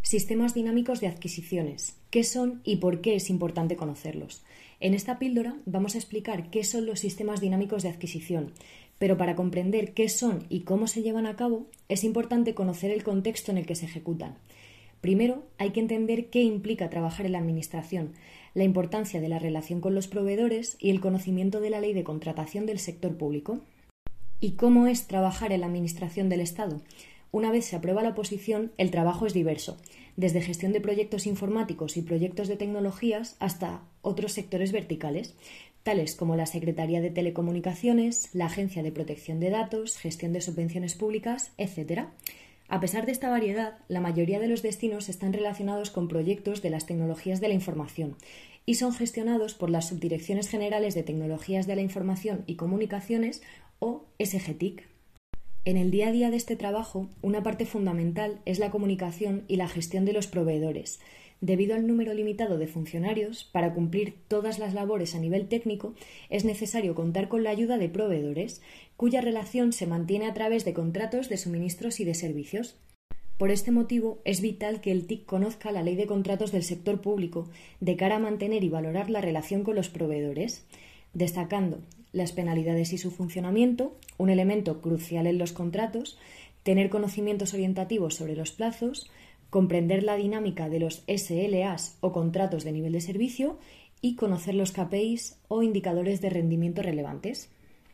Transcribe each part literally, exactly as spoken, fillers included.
Sistemas dinámicos de adquisiciones. ¿Qué son y por qué es importante conocerlos? En esta píldora vamos a explicar qué son los sistemas dinámicos de adquisición, pero para comprender qué son y cómo se llevan a cabo es importante conocer el contexto en el que se ejecutan. Primero, hay que entender qué implica trabajar en la administración, la importancia de la relación con los proveedores y el conocimiento de la ley de contratación del sector público. ¿Y cómo es trabajar en la administración del Estado? Una vez se aprueba la oposición, el trabajo es diverso, desde gestión de proyectos informáticos y proyectos de tecnologías hasta otros sectores verticales, tales como la Secretaría de Telecomunicaciones, la Agencia de Protección de Datos, gestión de subvenciones públicas, etcétera. A pesar de esta variedad, la mayoría de los destinos están relacionados con proyectos de las tecnologías de la información y son gestionados por las Subdirecciones Generales de Tecnologías de la Información y Comunicaciones o S G T I C. En el día a día de este trabajo, una parte fundamental es la comunicación y la gestión de los proveedores. Debido al número limitado de funcionarios, para cumplir todas las labores a nivel técnico, es necesario contar con la ayuda de proveedores, cuya relación se mantiene a través de contratos de suministros y de servicios. Por este motivo, es vital que el T I C conozca la ley de contratos del sector público de cara a mantener y valorar la relación con los proveedores, destacando las penalidades y su funcionamiento, un elemento crucial en los contratos, tener conocimientos orientativos sobre los plazos, comprender la dinámica de los S L As o contratos de nivel de servicio y conocer los K P Is o indicadores de rendimiento relevantes.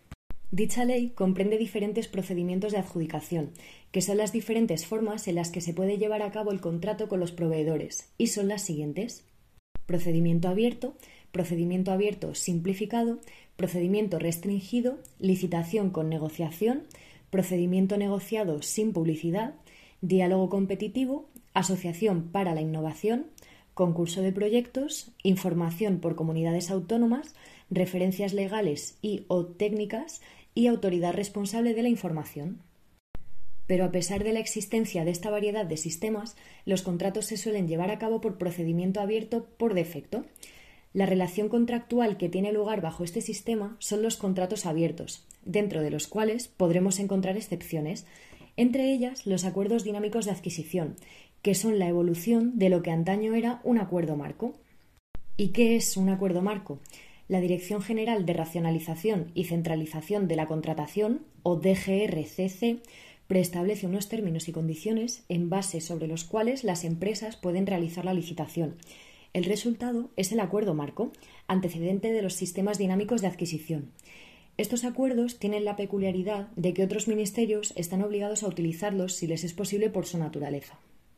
Dicha ley comprende diferentes procedimientos de adjudicación, que son las diferentes formas en las que se puede llevar a cabo el contrato con los proveedores, y son las siguientes: procedimiento abierto, procedimiento abierto simplificado, procedimiento restringido, licitación con negociación, procedimiento negociado sin publicidad, diálogo competitivo, asociación para la innovación, concurso de proyectos, información por comunidades autónomas, referencias legales y o técnicas y autoridad responsable de la información. Pero a pesar de la existencia de esta variedad de sistemas, los contratos se suelen llevar a cabo por procedimiento abierto por defecto. La relación contractual que tiene lugar bajo este sistema son los contratos abiertos, dentro de los cuales podremos encontrar excepciones, entre ellas los acuerdos dinámicos de adquisición, que son la evolución de lo que antaño era un acuerdo marco. ¿Y qué es un acuerdo marco? La Dirección General de Racionalización y Centralización de la Contratación, o D G R C C, preestablece unos términos y condiciones en base sobre los cuales las empresas pueden realizar la licitación. El resultado es el acuerdo marco, antecedente de los sistemas dinámicos de adquisición. Estos acuerdos tienen la peculiaridad de que otros ministerios están obligados a utilizarlos si les es posible por su naturaleza.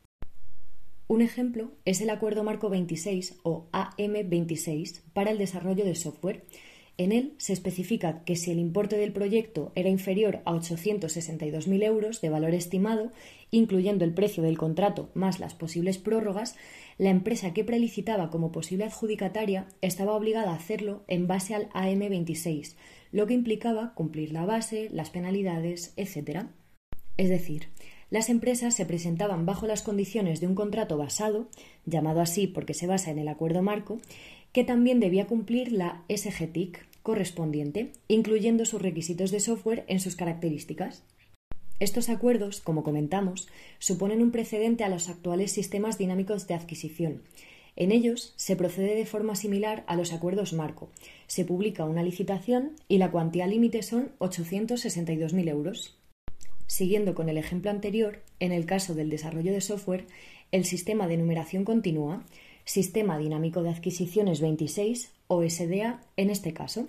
Un ejemplo es el Acuerdo Marco veintiséis o A M veintiséis para el desarrollo de software. En él se especifica que si el importe del proyecto era inferior a ochocientos sesenta y dos mil euros de valor estimado, incluyendo el precio del contrato más las posibles prórrogas, la empresa que prelicitaba como posible adjudicataria estaba obligada a hacerlo en base al A M veintiséis, lo que implicaba cumplir la base, las penalidades, etcétera. Es decir, las empresas se presentaban bajo las condiciones de un contrato basado, llamado así porque se basa en el acuerdo marco, que también debía cumplir la S G T I C correspondiente, incluyendo sus requisitos de software en sus características. Estos acuerdos, como comentamos, suponen un precedente a los actuales sistemas dinámicos de adquisición. En ellos se procede de forma similar a los acuerdos marco. Se publica una licitación y la cuantía límite son ochocientos sesenta y dos mil euros. Siguiendo con el ejemplo anterior, en el caso del desarrollo de software, el sistema de numeración continua, Sistema Dinámico de Adquisiciones veintiséis o S D A en este caso.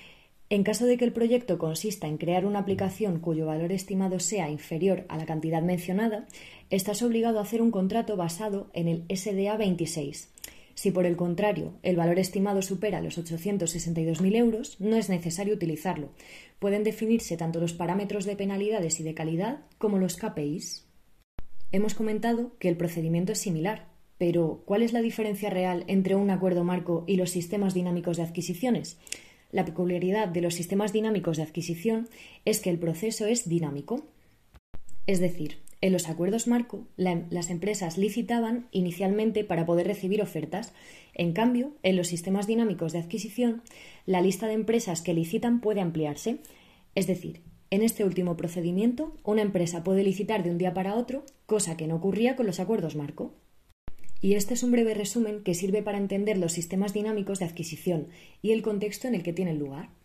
En caso de que el proyecto consista en crear una aplicación cuyo valor estimado sea inferior a la cantidad mencionada, estás obligado a hacer un contrato basado en el S D A veintiséis. Si por el contrario el valor estimado supera los ochocientos sesenta y dos mil euros, no es necesario utilizarlo. Pueden definirse tanto los parámetros de penalidades y de calidad como los K P Is. Hemos comentado que el procedimiento es similar, pero ¿cuál es la diferencia real entre un acuerdo marco y los sistemas dinámicos de adquisiciones? La peculiaridad de los sistemas dinámicos de adquisición es que el proceso es dinámico. Es decir, en los acuerdos marco, la, las empresas licitaban inicialmente para poder recibir ofertas. En cambio, en los sistemas dinámicos de adquisición, la lista de empresas que licitan puede ampliarse. Es decir, en este último procedimiento, una empresa puede licitar de un día para otro, cosa que no ocurría con los acuerdos marco. Y este es un breve resumen que sirve para entender los sistemas dinámicos de adquisición y el contexto en el que tienen lugar.